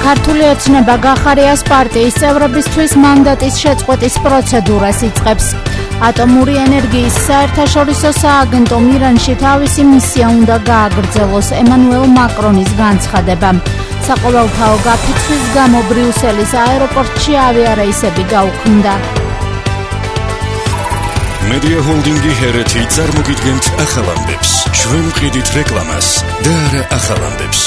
ქართული ოცნება გახარიას პარტიის წევრებისთვის მანდატის შეწყვეტის პროცედურას იწყებს. ატომური ენერგიის საერთაშორისო სააგენტომ ირანში თავისი მისია უნდა გააგრძელოს ემანუელ მაკრონის განცხადება. საყოველთაო გაფრთხილის გამო ბრიუსელის აეროპორტში ავიარეისები გაუქმდა. Media Holdingi ჰერეთი წარმოგიდგენთ ახალ ამბებს. ჩვენ ვყიდით რეკლამას და არა ახალ ამბებს.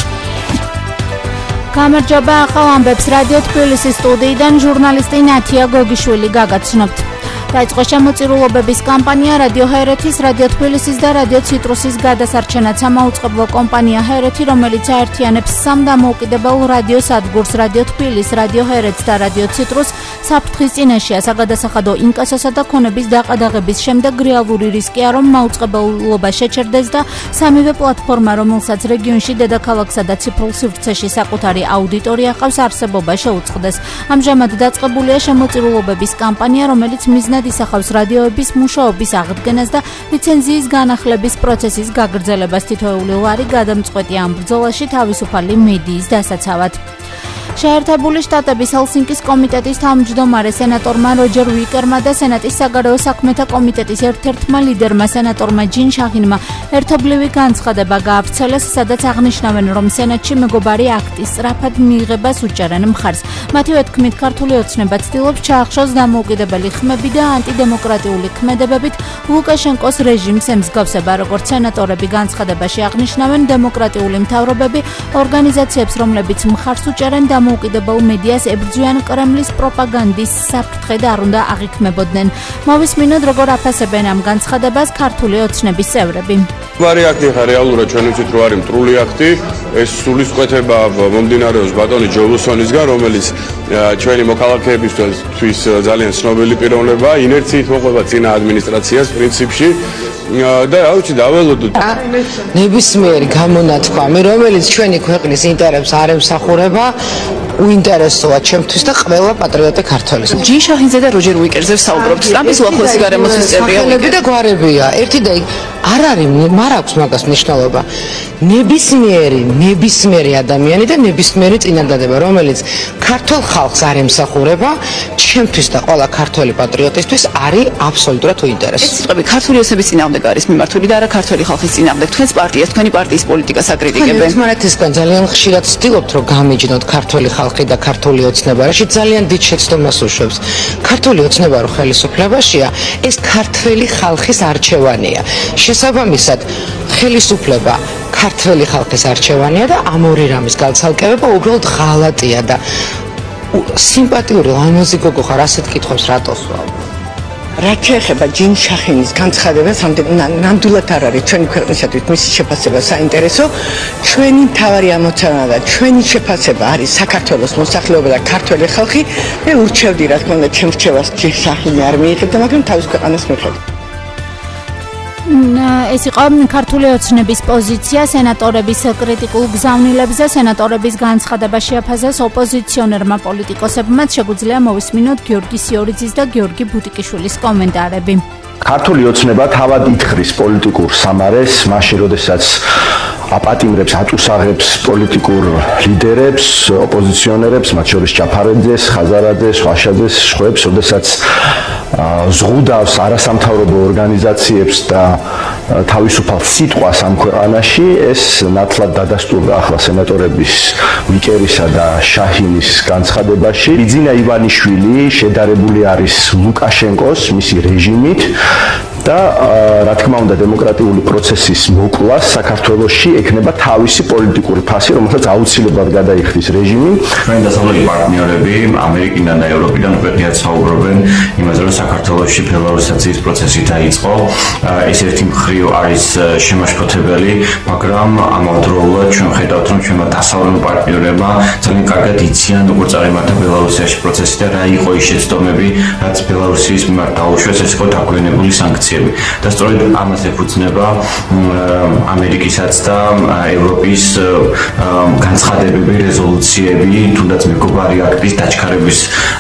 გამარჯობა, ახალ ამბებს რადიო თბილისის სტუდიიდან ჟურნალისტი ნათია გოგიშვილი გაგაცნობთ. დაიწყო შემოწირულობების კამპანია რადიო ჰერეთის, რადიო თბილისის და რადიო ციტრუსის გადასარჩენად. სამაუწყებლო კომპანია ჰერეთი, რომელიც აერთიანებს სამ დამოუკიდებელ რადიო სადგურს, რადიო თბილის, რადიო ჰერეთს და რადიო ციტრუს, საფრთხის წინაშეა საგადასახადო ინკასოსა და ქონების დაყადაღების შემდეგ რეალური რისკია, რომ მაუწყებლობა შეჩერდეს და სამივე პლატფორმა, რომელსაც რეგიონში დედაქალაქსა და ციფრულ სივრცეში საკუთარი აუდიტორია ჰყავს, არსებობა შეუწყდეს. ამჟამად დაწყებულია შემოწირულობების კამპანია, რომელიც მიზნად ისახავს რადიოების მუშაობის აღდგენას და ლიცენზიის განახლების პროცესის გაგრძელებას. თითოეული ლარი გადამწყვეტია ამ ბრძოლაში თავისუფალი მედიის დასაცავად. შეერთებული შტატების ჰელსინკის კომიტეტის თავმჯდომარე სენატორმა როჯერ უიკერმა და სენატის საგარეო საქმეთა კომიტეტის ერთ-ერთმა ლიდერმა სენატორმა ჯინ შაჰინმა ერთობლივი განცხადება გაავრცელეს, სადაც აღნიშნავენ, რომ სენატში მეგობარი აქტის სწრაფად მიღებას უჭერენ მხარს. მათივე თქმით, ქართული ოცნება ცდილობს ჩაახშოს დამოუკიდებელი ხმები და ანტიდემოკრატიული ქმედებებით ლუკაშენკოს რეჟიმს ემსგავსება. როგორც სენატორები განცხადებაში აღნიშნავენ, დემოკრატიული მთავრობები ორგანიზაციებს, რომლებიც მხარს უჭერენ დამოუკიდებელ მედიას ებრძვიან კრემლის პროპაგანდის საფრთხე და არ უნდა აღიქმებოდნენ. მოვისმინოთ, როგორ აფასებენ ამ განცხადებას ქართული ოცნების წევრები. ვარი აქტი ხა რეალურად ჩვენ ვიცით, რომ არის მტრული აქტი. ეს სულისკვეთება მომდინარეობს ბატონი ჯოლსონისგან, რომელიც ჩვენი მოქალაქეებისთვის ძალიან ცნობილი პიროვნება, ინერციით მოყვება წინა ადმინისტრაციას პრინციპში. და რა ვიცი, დაველოდოთ. ნებისმიერი გამონათქვამი, რომელიც ჩვენი ქვეყნის ინტერესებს არ ემსახურება, უინტერესოა ჩემთვის და ყველა პატრიოტი ქართველის. ჯინ შაჰინზე და როჯერ უიკერზე საუბრობთ. ტრამპის უახლოესი გარემოსთვის წევრია. სახელები და გვარებია. ერთი და არ არის, არ აქვს მაგას მნიშვნელობა. ნებისმიერი ადამიანი და ნებისმიერი წინადადება, რომელიც ქართულ ხალხს არ ემსახურება, ჩემთვის და ყველა ქართველი პატრიოტისთვის არის აბსოლუტურად უინტერესო. ეს სიტყვები ქართული ოცნების წინააღმდეგ არის მიმართული და არა ქართველი ხალხის წინააღმდეგ. თქვენს პარტიას, თქვენი პარტიის პოლიტიკას აკრიტიკებენ. ერთმანეთისგან ძალიან ხშირად ვცდილობთ, რომ გამიჯნოთ ქართული ხალხი და ქართული ოცნება, რაში ძალიან დიდ შეცდომას უშვებს. ქართული ოცნება რო ხელისუფლებაშია, ეს ქართველი ხალხის არჩევანია. შესაბამისად, ხელისუფლება ქართველი ხალხის არჩევანია და ამ ორი რამის გაცალკევება უბრალოდ ღალატია და სიმპათიური ლამაზი გოგო ხარ, ასეთ კითხვებს რატოს ვაუბრობ? რაც შეეხება ჯინ შაჰინის განცხადებას, ნამდვილად არ არის ჩვენი ქვეყნისათვის მისი შეფასება საინტერესო. ჩვენი მთავარი ამოცანა და ჩვენი შეფასება არის საქართველოს მოსახლეობა და ქართველი ხალხი. მე ურჩევდი, რა თქმა უნდა, ჩემ რჩევას ჯინ შაჰინი არ მიიღებდა, მაგრამ თავის ქვეყანას მიიღებდა. ეს იყო ქართული ოცნების პოზიცია სენატორების კრიტიკულ გზავნილებზე. სენატორების განცხადება შეაფასეს ოპოზიციონერმა პოლიტიკოსებმა. შეგვიძლია მოვისმინოთ გიორგი სიორიძის და გიორგი ბუტიკიშვილის კომენტარები. ქართული ოცნება თავად ითხრის პოლიტიკურ სამარეს, მაშინ როდესაც აპატიმრებს, აწუსაღებს პოლიტიკურ ლიდერებს, ოპოზიციონერებს, მათ შორის ჯაფარაძეს, ხაზარაძეს, ხვაშაძეს, ხვებს, როდესაც ზღუდავს არასამთავრობო ორგანიზაციებს და თავისუფალ სიტყვას ამ ქვეყანაში, ეს ნათლად დადასტურდა ახლა სენატორების უიკერისა და შაჰინის განცხადებაში. ბიძინა ივანიშვილი შედარებული არის ლუკაშენკოს, მისი რეჟიმით და რა თქმა უნდა დემოკრატიული პროცესის მოკვლას საქართველოში ექნება თავისი პოლიტიკური ფასი, რომელსაც აუცილებლად გადაიხდის რეჟიმი. ჩვენი დასავლელი პარტნიორები ამერიკიდან და ევროპიდან უკეთიათ საუბრობენ იმაზე, რომ საქართველოში ფებრუარისაციის პროცესი დაიწყო. ეს ერთი მხრივ არის შემაშფოთებელი, მაგრამ ამავდროულად ჩვენ ხედავთ, რომ ჩვენმა დასავლელმა პარტნიორებმა ძალიან კარგად იციან, როგორ წარიმართა ბელარუსიაში პროცესი და რა იყო ის შეცდომები, რაც ბელარუსის მიმართ დაუშვეს, ეს იყო დაგვიანებული სანქციები. ინსტრუქციები და სწორედ ამას ეფუძნება ამერიკისაც და ევროპის განცხადებები, რეზოლუციები, თუნდაც მეგობარი აქტის დაჩქარების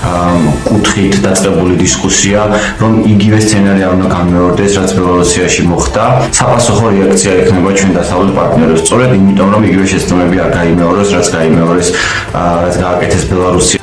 კუთხით დაწყებული დისკუსია, რომ იგივე სცენარი არ უნდა გამეორდეს, რაც ბელორუსიაში მოხდა. საპასუხო რეაქცია ექნება ჩვენ დასავლეთ პარტნიორებს, სწორედ იმიტომ, რომ იგივე შეცდომები არ გაიმეოროს, რაც გაიმეორეს, რაც გააკეთეს ბელორუსი.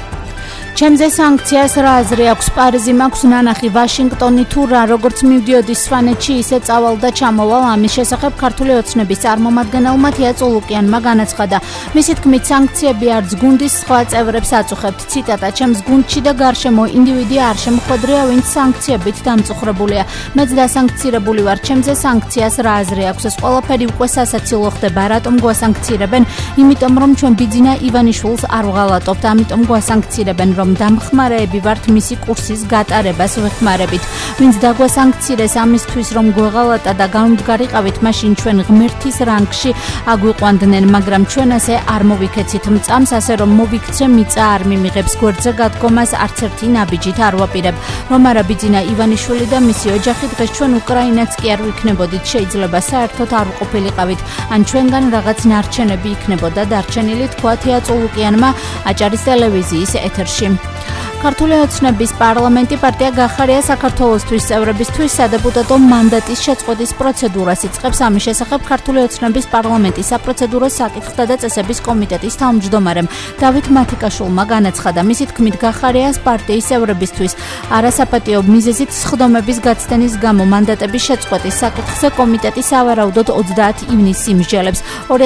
ჩემზე სანქციას რა აზრი აქვს? პარიზი მაქვს ნანახი, ვაშინგტონი თუ რა, როგორც მივდიოდი სვანეთში, ისე წავალ და ჩამოვალ. ამის შესახებ ქართული ოცნების წარმომადგენელმა თია წულუკიანმა განაცხადა. მისი თქმით, სანქციები არც გუნდის სხვა წევრებს აწუხებთ. ციტატა: ჩემს გუნდში და გარშემო ინდივიდი არ შემოხვედრია, ვინც სანქციებით დამწუხრებულია. მეც დასანქცირებული ვარ. ჩემზე სანქციას რა აზრი აქვს? ეს ყველაფერი უკვე სასაცილო ხდება. რატომ გვასანქცირებენ? იმიტომ რომ ჩვენ ბიძინა ივანიშვილს არ ვღალატობთ, ამიტომ გვასანქცირებენ. დამხმარეები ვართ მისი კურსის გატარებას ვეხმარებით. ვინც დაგვასანქცირეს ამისთვის, რომ გვეღალატა და გამდგარიყავით, მაშინ ჩვენ ღმერთის რანგში აგვიყვანდნენ, მაგრამ ჩვენ ასე არ მოვიქეცით მწამს, ასე რომ მოვიქცე მიწა არ მიმიღებს. გვერდზე გადგომას არც ერთი ნაბიჯით არ ვაპირებ. რომ არა ბიძინა ივანიშვილი და მისი ოჯახი, დღეს ჩვენ უკრაინაც კი არ ვიქნებოდით. შეიძლება საერთოდ არ ვყოფილიყავით, ან ჩვენგან რაღაც ნარჩენები იქნებოდა დარჩენილი, თქვა თია წულუკიანმა აჭარის ტელევიზიის ეთერში. ქართული ოცნების პარლამენტი პარტია გახარია საქართველოსთვის წევრებისთვის სადეპუტატო მანდატის შეწყვეტის პროცედურას იწყებს. ამის შესახებ ქართული ოცნების პარლამენტის საპროცედურო საკითხთა და წესების კომიტეტის თავმჯდომარემ დავით მათიკაშვილმა განაცხადა. მისი თქმით, გახარიას პარტიის წევრებისთვის არასაპატიო მიზეზით სხდომების გაცდენის გამო მანდატების შეწყვეტის საკითხზე კომიტეტი სავარაუდოდ 30 ივნისს იმსჯელებს.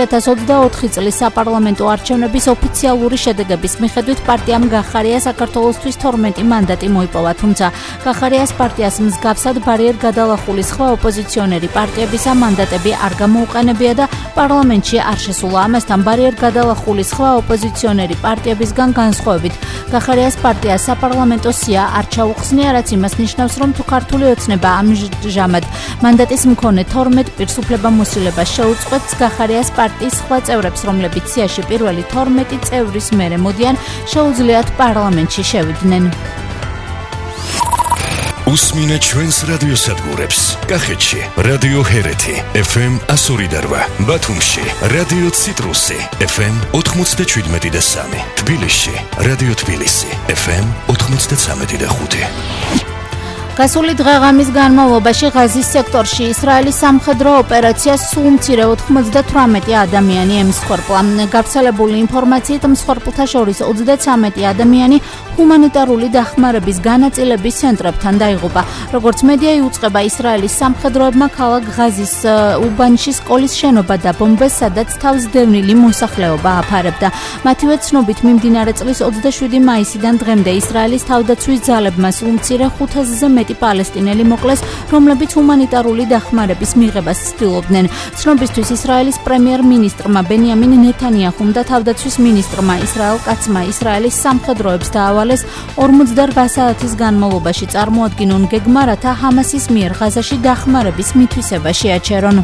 2024 წლის საპარლამენტო არჩევნების ოფიციალური შედეგების მიხედვით პარტიამ გახარია საქართველოსთვის 12 მანდატი მოიპოვა, თუმცა გახარიას პარტიას მსგავსად ბარიერ გადალახული სხვა ოპოზიციონერი პარტიებისა მანდატები არ გამოუყენებია და პარლამენტში არ შესულა. ამასთან ბარიერ გადალახული სხვა ოპოზიციონერი პარტიებისგან განსხვავებით გახარიას პარტიას საპარლამენტო სია არ ჩაუხსნია, რაც იმას ნიშნავს, რომ თუ ქართული ოცნება ამჟამად მანდატის მქონე 12 პირს უფლებამოსილებას შეუწყვეტს, გახარიას პარტიის სხვა წევრებს, რომლებიც სიაში პირველი 12 წევრის მერე მოდიან, შეუძლიათ პარლამენტში შევიდნენ. უსმინე ჩვენს რადიოსადგურებს. კახეთში რადიო ჰერეთი FM 102.8, ბათუმში რადიო ციტრუსი FM 97.3, თბილისში რადიო თბილისი FM 93.5. გასული დღეღამის განმავლობაში ღაზის სექტორში ისრაელის სამხედრო ოპერაციას სულ მცირე 98 ადამიანი ემსხვერპლა. გავრცელებული ინფორმაციით, მსხვერპლთა შორის 33 ადამიანი ჰუმანიტარული დახმარების განაწილების ცენტრებთან დაიღუპა. როგორც მედია იუწყება, ისრაელის სამხედროებმა ქალაქ ღაზის უბანში სკოლის შენობა დაბომბეს, სადაც თავსდევნილი მოსახლეობა აფარებდა. მათივე ცნობით, მიმდინარე წლის 27 მაისიდან დღემდე ისრაელის თავდაცვის ძალებმა სულ მცირე 500-ზე მეტი პალესტინელი მოკლეს, რომლებიც ჰუმანიტარული დახმარების მიღებას ცდილობდნენ. ცნობისთვის ისრაელის პრემიერ-მინისტრმა ბენიამინ ნეთანიაჰუმ და თავდაცვის მინისტრმა ისრაელ კაცმა ისრაელის სამხედროებს დაავალეს 48 საათის განმავლობაში წარმოადგინონ გეგმა, რათა ჰამასის მიერ ღაზაში დახმარების მითვისება შეაჩერონ.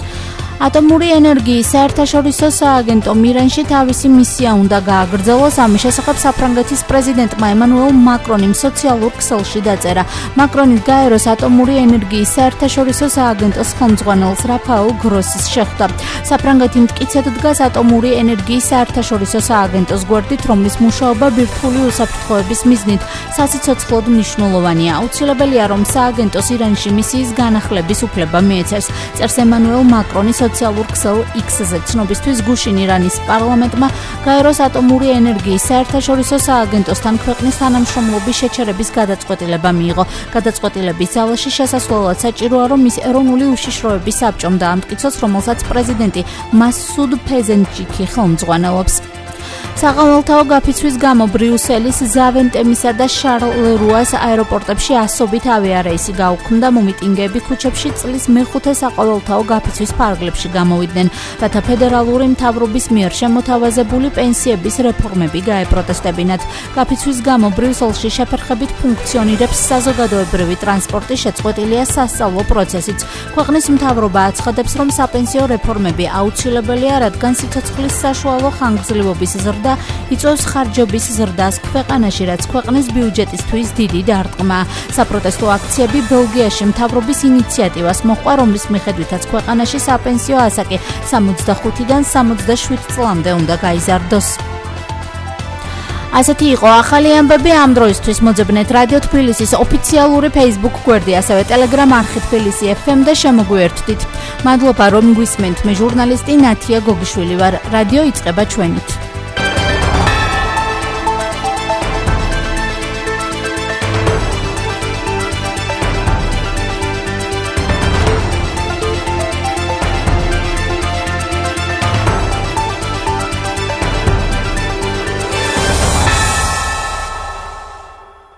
ატომური ენერგიის საერთაშორისო სააგენტო მირენში თავისი მისია უნდა გააგრძელოს. ამის შესახებ საფრანგეთის პრეზიდენტმა ემანუელ მაკრონიმ სოციალურ ქსელში დაწერა. მაკრონი გაეროს ატომური ენერგიის საერთაშორისო სააგენტოს ხელმძღვანელს რაფაელ გროსის შეხვდა. საფრანგეთი მტკიცედ დგას ატომური ენერგიის საერთაშორისო სააგენტოს გვერდით, რომლის მუშაობა ბირთვული უსაფრთხოების მიზნით სასიცოცხლოდ მნიშვნელოვანია. აუცილებელია, რომ სააგენტოს ირანში მისიის განახლების უფლება მიეცეს. წერს ემანუელ მაკრონი სოციალურ ქსელ X-ზე. ცნობისთვის გუშინ ირანის პარლამენტმა გაეროს ატომური ენერგიის საერთაშორისო სააგენტოსთან ქვეყნის თანამშრომლობის შეჩერების გადაწყვეტილება მიიღო. გადაწყვეტილების ძალაში შესასვლელად საჭიროა, რომ ის ეროვნული უშიშროების საბჭომ დაამტკიცოს, რომელსაც პრეზიდენტი მასუდ ფეზენჯიკი ხელმძღვანელობს. საყოველთაო გაფიცვის გამო ბრიუსელის, ზავენტემისა და შარლერუას აეროპორტებში ასობით ავიარეისი გაუქმდა. მომიტინგეები ქუჩებში წლის მეხუთე საყოველთაო გაფიცვის ფარგლებში გამოვიდნენ, რათა ფედერალური მთავრობის მიერ შემოთავაზებული პენსიების რეფორმები გაეპროტესტებინათ. გაფიცვის გამო ბრიუსელში შეფერხებით ფუნქციონირებს საზოგადოებრივი ტრანსპორტი, შეწყვეტილია სასწავლო პროცესიც. ქვეყნის მთავრობა აცხადებს, რომ საპენსიო რეფორმები აუცილებელია, რადგან სიცოცხლის საშუალო ხანგრძლივობის ზრდა და იწვევს ხარჯების ზრდას ქვეყანაში, რაც ქვეყნის ბიუჯეტისთვის დიდი დარტყმა. საპროტესტო აქციები ბელგიაში მთავრობის ინიციატივას მოჰყვა, რომლის მიხედვითაც ქვეყანაში საპენსიო ასაკი 65-დან 67 წლამდე უნდა გაიზარდოს. ასეთი იყო ახალი ამბები ამ დროისთვის. მოძებნეთ რადიო თბილისის ოფიციალური Facebook გვერდი, ასევე Telegram არხი თბილისი FM და შემოგვიერთდით. მადლობა რომ გვისმენთ. მე ჟურნალისტი ნათია გოგიშვილი ვარ. რადიო იწყება ჩვენით.